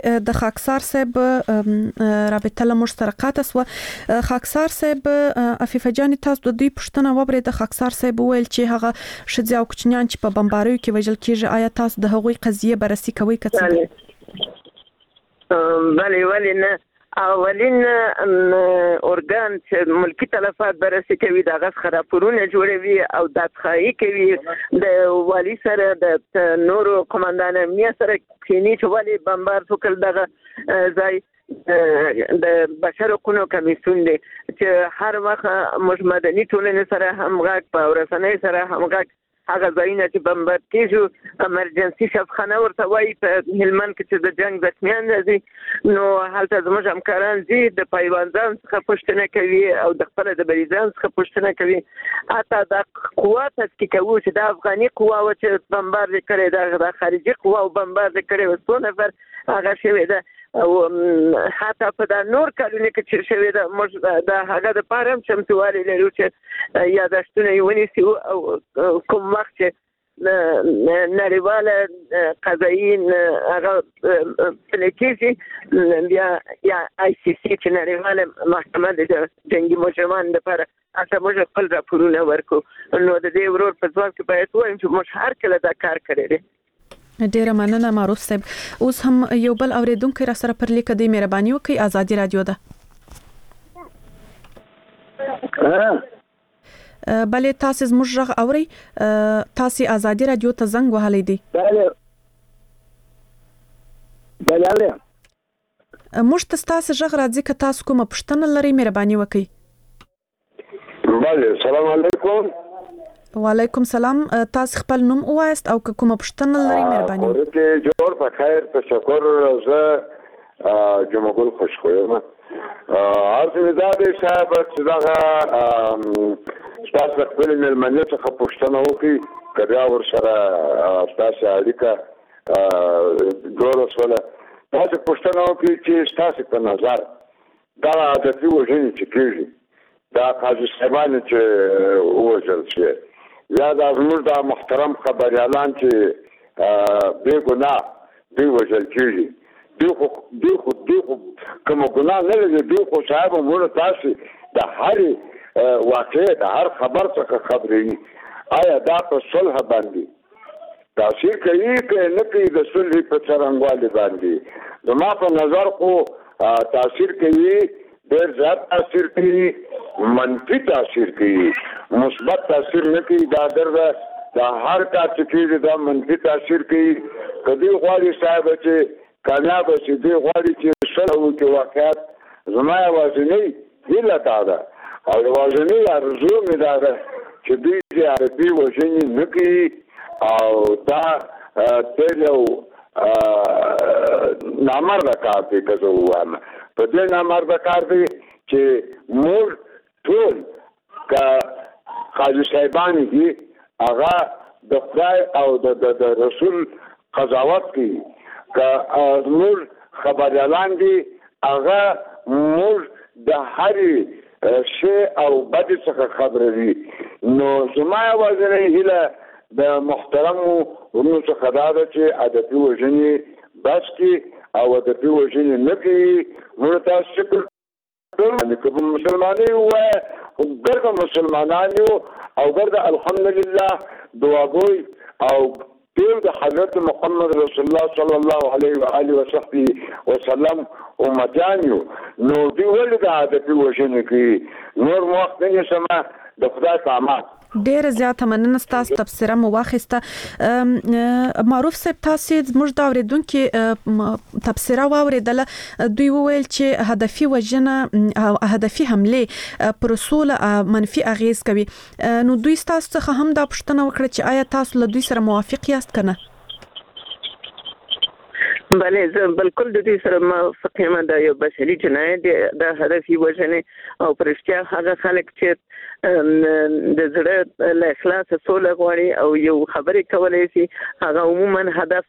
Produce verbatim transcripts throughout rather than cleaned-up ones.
د خاکسار صاحب رابطه له موږ سره قاطع سو. خاکسار صاحب عفیفه جان تاسو د دوی پښتنه وبره د خاکسار صاحب ویل چې هغه شځه او کوچنیان چې په بمباریو کې وژل کیږي آیا تاسو د هغوی قضیه بررسي کوي کڅ بله ولی نه اولین ارګان چې ملکی تلفات بررسي کوي د غس خراپورونه جوړوي او د ښایي کوي د والی سره د نورو قومندان امنیت سره کینی چې والی بمبار وکړ دغه ځای د بشر حقوقو کمیسیون دی چې هر وخت موږ مدني ټولنې سره همغږ په ورسنۍ سره همغږ هغه ځایونه چې بمبار کیږي امرجنسي شفخانه ورته وایي په هلمند کې چې د جنگ زخمیان راځي نو هلته زموږ همکاران دي د پیوندان څخه پوښتنه کوي او د خپل د بریدان څخه پوښتنه کوي اته د قوت چې کوي چې د افغاني قوا او چې بمبار کړي د خارجي قوا او بمبار کړي وسو نفر هغه شوی ده او حتی په د نور کلونه کې چې شوی ده موږ د هغه د پارم چمتووالي لرو چې یادښتونه یې ونیسي او کوم وخت چې نړیواله قضایي هغه پلی کېږي بیا یا آی سی سی چې نړیواله محکمه د جنګي مجرمانو لپاره هڅه موږ خپل راپورونه ورکو نو د دې ورور په ځواب کې باید ووایم چې موږ هر کله دا کار کړی دی. ډیره مننه معروف صاحب. اوس هم یو بل اوریدونکو را سره پر لیک دی مهرباني وکي ازادي رادیو ده. بله تاسو زموږ غږ اوري تاسو ازادي رادیو ته زنګ وهلی دی. بله بله موږ تاسو غږ راځي که تاسو کومه پوښتنه لرئ مهرباني وکي. بله سلام علیکم. وعلیکم سلام. تاسو خپل نوم وایست او کومه پوښتنه لرئ مهرباني وکړئ. ورته جوړ په خیر په شکر زه جمعګل خوشخویم. ارزو مې دا دی صاحب چې دا تاسو خپل ملمنه څخه پوښتنه وکړي کړه ور سره تاسو اړیکه جوړ وسوله تاسو پوښتنه وکړي چې تاسو په نظر دا عادتي وژنې چې کېږي دا قاضي صاحبان چې وژل شي یا دا زموږ د محترم خبريالان چې بے ګناه دی وژل کېږي دی خو دی خو دی خو کوم ګناه نه لري دی خو صاحب موږ تاسو د هر واقع د هر خبر څخه خبرې آیا دا په صلح باندې تاثیر کوي که نه کوي د صلح په څرنګوالي باندې زما په نظر خو تاثیر کوي ډېر زیات تاثیر کوي منفي تاثیر کوي مثبت تاثیر نه کوي دا درته دا هر کار چې کېږي دا منفي تاثیر کوي کدی غواړي صاحب چې کامیاب شي دی غواړي چې صلح وکړي واقعیت زما یوازینۍ هیله دا ده او یوازینۍ ارزو مې دا ده چې دوی چې عربي وژنې نه کوي او دا تل یو نامرده کار دی که زه ووایم په دې نامرده کار دی چې موږ ټول که قاضي صاحبان دي هغه د خدای او د رسول قضاوت کوي که موږ خبریالان دي هغه موږ د هرې شی او بدې څخه خبروي نو زما یوازینۍ هیله د محترمو ورونو څخه دا ده چې عادتي وژنې بس کړي او عادتي وژنې نه کوي موږ تاسو شکر که مسلمانۍ ووایه ګرده مسلمانان یو او ګرده الحمدلله دعاګوی او ډېر د حضرت محمد رسول الله صلی الله علیه و آله وصحبه وسلم امتیان یو نو دوی ولې د عادتي وژنې کوي نور مو وخت نه نیسمه د خدای په امان. ډېر زیاته مننه ستاسو تبصره مو واخیسته. معروف صاحب تاسو زموږ د اورېدونکو تبصره واورېدله دوی وویل چې هدفي وژنه او هدفي حمله پر اصول منفي اغیز کوي نو دوی تاسو څخه هم دا پوښتنه وکړه چې آیا تاسو له دوی سره موافق یاست کنه؟ بله زه بالکل د دې سره موافق یم دا یو بشري جنایت دی د هدفي وژنې او په رښتیا هغه خلک چې د زړه له اخلاص سوله غواړي او یو خبرې کولای شي هغه عموما هدف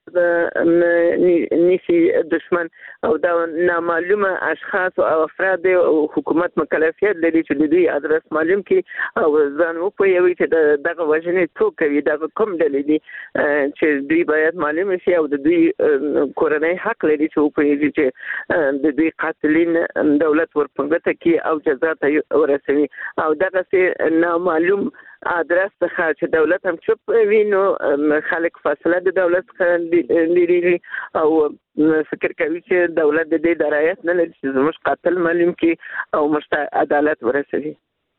نشي دشمن او دا نامعلومه اشخاص او افراد او حکومت مکلفیت لري چې د دوی ادرس معلوم کړي او ځان وپوهوي چې دغه وژنې څوک کوي دغه کوم ډلې دي چې دوی باید معلوم شي او د دوی کورنۍ حق لري چې وپوهیږي چې د دوی قاتلین دولت ورپنګته کوي او جزا ته ورسوي او دغه څه نامعلوم ادرس څخه چې دولت هم چوپ وي نو خلک فاصله د دولت لري او فکر کوي چې دولت د دې درایت نه لري چې زموږ قاتل معلوم کړي او موږ عدالت ورسوي.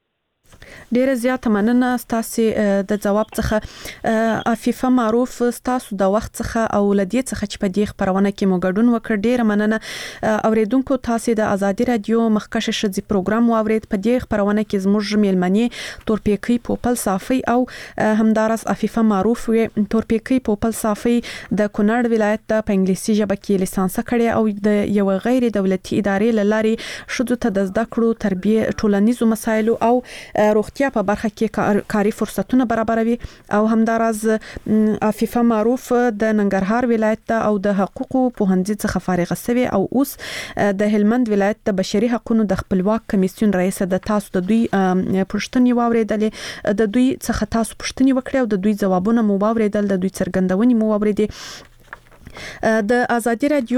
ډیره زیاته مننه ستاسو د جواب څخه عفیفه معروف ستاسو د وخت څخه او لدی څخه چې په دې خبرونه کې مو ګډون وکړ. ډیره مننه اوریدونکو تاسو د ازادي رادیو مخکشه شذي پروګرام واورید. په دې خبرونه کې زموږ میلمنې تورپیکی پوپل صافی او همدارس عفیفه معروف وي. تورپیکی پوپل صافی د کونړ ولایت په انګلیسي ژبه کې لیسانس کړی او د یو غیر دولتي ادارې لاري شذو ته د زده کړو تربیه ټولنیزو مسایلو او روغتیا په برخه کې کاري فرصتونه برابروي او همدارز عفیفه معروف د ننګرهار ولایت او د حقوقو پوهنځي څخه فارغ شوی او اوس د هلمند ولایت د بشري حقوقو د خپلواک کمیسیون رئیس د تاسو د دوی پوښتنې واوریدلې د دوی څخه تاسو پوښتنې وکړې او د دوی ځوابونه مو واوریدل د دوی څرګندونې مو واوریدې. د ازادي رادیو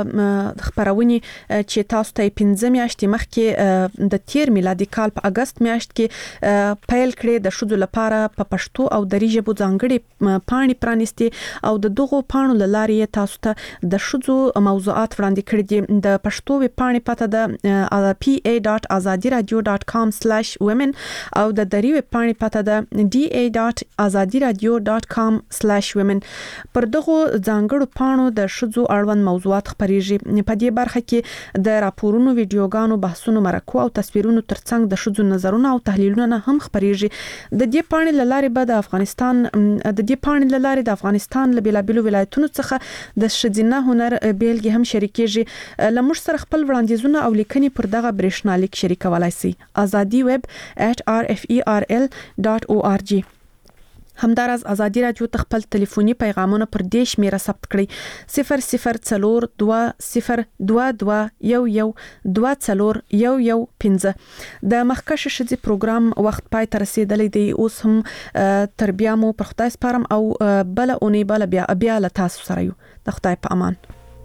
خبرونه چې تاسو ته پنځه میاشتې مخکې د تیر میلادي کال په اگست میاشت کې پیل کړې د شذو لپاره په پښتو او دری ژبو ځانګړي پاڼې پرانیستي او د دغو پاڼو لارې تاسو ته د شذو موضوعات وړاندې کړي دي. د پښتو وی پاڼې پته ده پی ای ډاټ ازادي رادیو ډاټ کام سلیش وومن او د دری وی پاڼې پته ده ډی ای ډاټ ازادي رادیو ډاټ کام سلیش وومن. پر دغه ځانګړو پاڼو د شذو اړوند موضوعات خبريږي. په دې برخه کې د راپورونو، ویډیوګانو، بحثونو، مرکو او تصویرونو ترڅنګ د شذو نظرونه او تحلیلونه هم خبريږي. د دې پاڼې لارې به د افغانستان د دې پاڼې لارې د افغانستان له بیلابیلو ولایتونو څخه د شذینه هنر بیلګې هم شریکېږي. لمر سره خپل وړاندیزونه او لیکنې پر دغه برېښنالیک شریکولای شي. ازادي ویب ایٹ آر اف ای آر ال ډاټ او آر جی. همدارز ازادي رادیو تخپل ټلیفوني پیغامونه پر دیش میرا ثبت کړئ صفر صفر څلور دوه صفر دوه دوه یو یو دوه څلور یو یو پنځه. د مخکشه شذي پروګرام وخت پای ته رسیدلی دی. اوس هم تر بیا مو پر خدای سپارم او بل اونۍ بل بیا بیا له تاسو سره یو. د خدای په امان.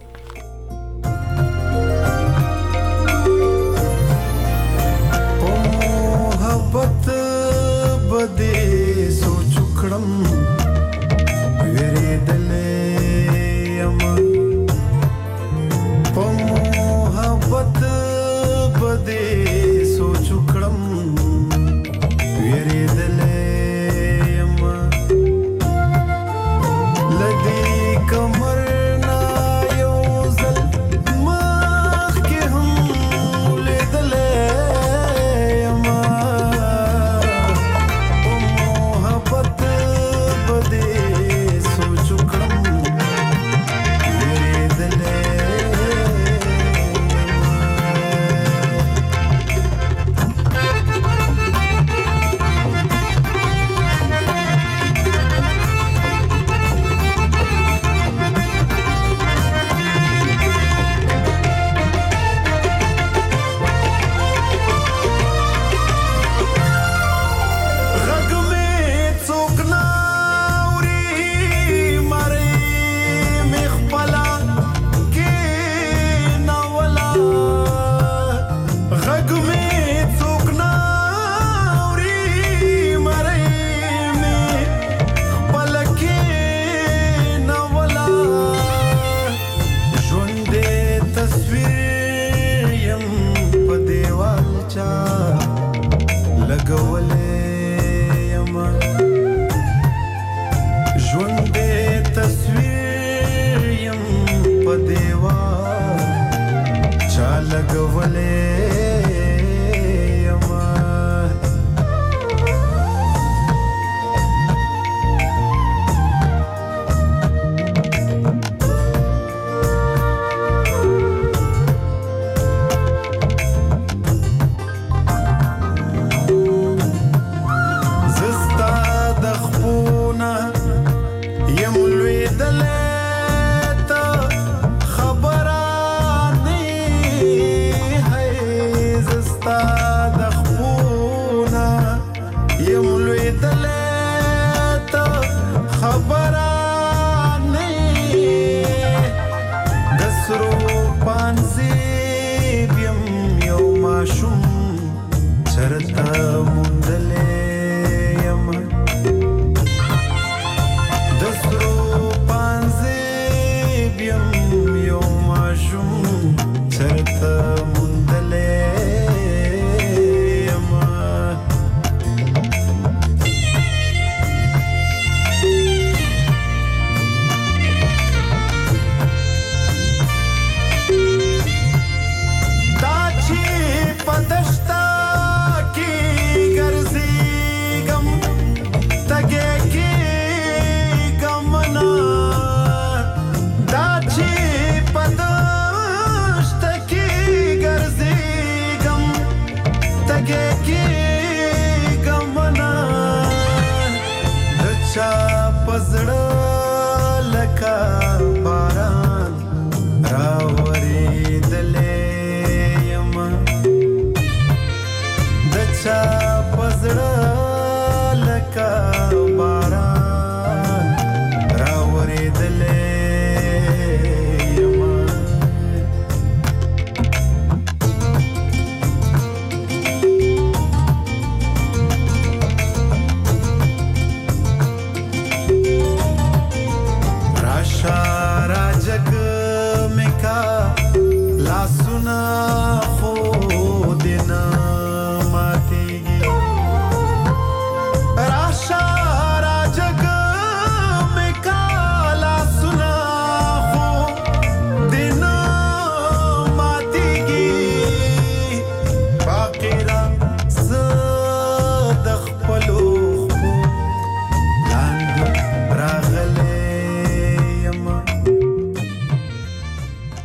محبت بده کړم ویری دلې یم په محبت بده سوچ کړم ویری دلې یم لدی کمر نا یو زل مخ کې هم لیدلې یم ماشوم چرته موندلې یم د سرو پانځې یم یو ماشوم چرته موندلې یم دا چې په دشته کې ګرځېږم تږی کېږم نه دا چې په دشته کې ګرځېږم تږی کېږم نه د چا په زړه لکه باران راورېدلی یم د چا په زړه لکه باران راورېدلی یم राशा राजग में का लासुना